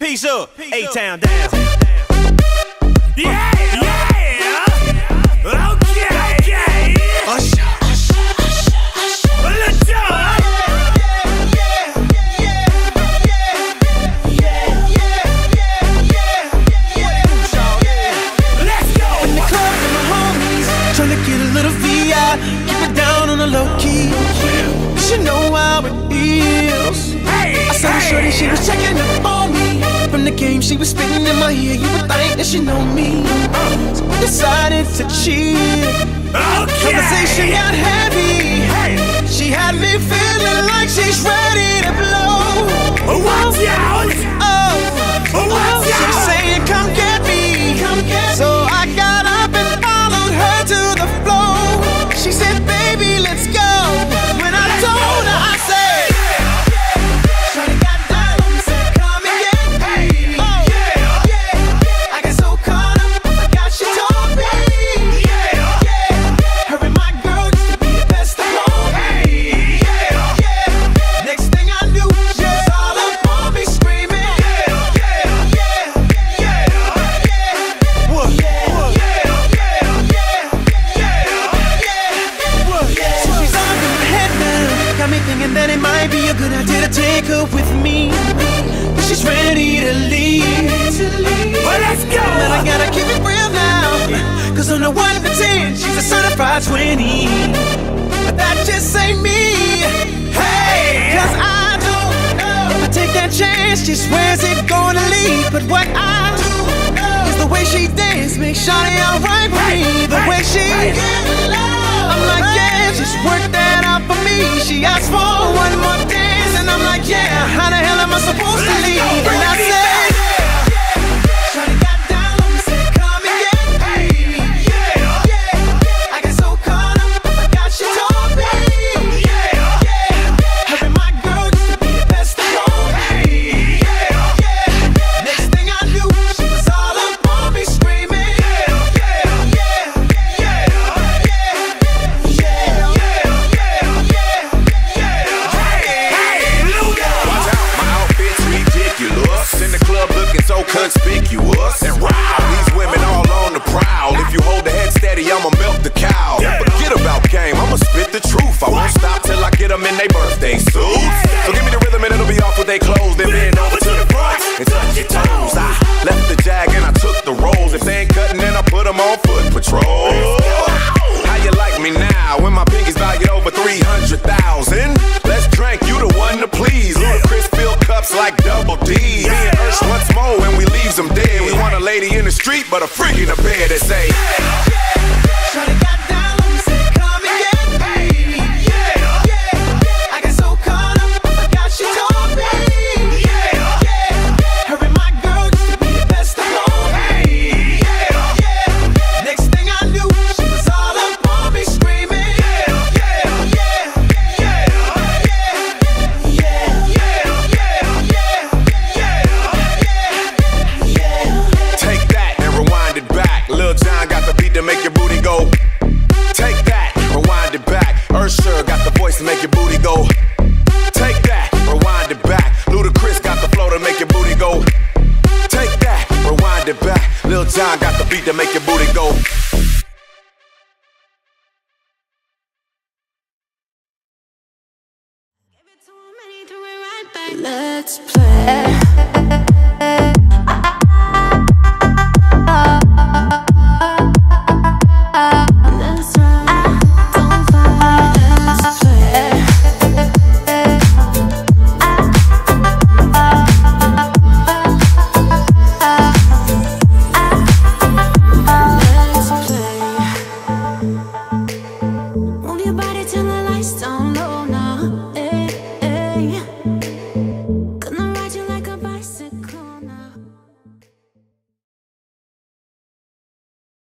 Peace up, A-Town down. Yeah, yeah. Okay. Usher. Let's go. Tryna get a little VI, keep it down on the low key. You should know how it feels. I saw the shorty, she was checking up on me. From the game she was spitting in my ear, you would think that she know me. So I decided to cheat. Conversation got heavy. She had me feeling like she's ready to blow. Watch out! She was saying, come get me. So I got up and followed her to the floor. She said, baby, let's go. When I told her, I said, shawty got down on me, said, come and get me. I got so caught up, I forgot she told me. Her and my girl used to be the best of me. Next thing I knew, she was all up on me screaming. Got me thinking that it might be a good idea to take her with me. But she's ready to leave. Well, let's go. But I gotta keep it real now, cause on the 1 to 10, she's a certified 20. But that just ain't me. Hey, cause I don't know if I take that chance, just where's it gonna lead? But what I do is the way she dance makes shawty alright with me. The way she I'm like, yeah, just work that out for me. She asked for one more dance, and I'm like, yeah, how the hell am I supposed to leave? And I said, shawty got down on me, said, come and get me. I got so caught up, I forgot she told me. Her and my girl used to be the best of me. Next thing I knew, she was all up on me screaming. So conspicuous and wow, these women all on the prowl. If you hold the head steady, I'ma milk the cow. Forget about game, I'ma spit the truth. I won't stop till I get them in their birthday suits. So give me the rhythm and it'll be off with they clothes. Then bend over to the front and touch your toes. I left the jag and I took the rolls. If they ain't cutting, then I put them on foot patrol. How you like me now when my pinky's valued over 300,000? Let's drink, you the one to please. Ludacris fill cups like Double D. Me and Ursh once more and we leaves them dead. We want a lady in the street, but a freak in the bed that say, shawty got down on me, said, come and get me. I got so caught up, I forgot she told me. Her and my girl used to be the best of me. Next thing I knew, she was all up on me screaming. take that and rewind it back. Lil Jon got the beat to make your booty go. Take that, rewind it back. Usher got the voice to make your booty go. Take that, rewind it back. Ludacris got the flow to make your booty go. Take that, rewind it back. Lil Jon got the beat to make your booty go. Let's play.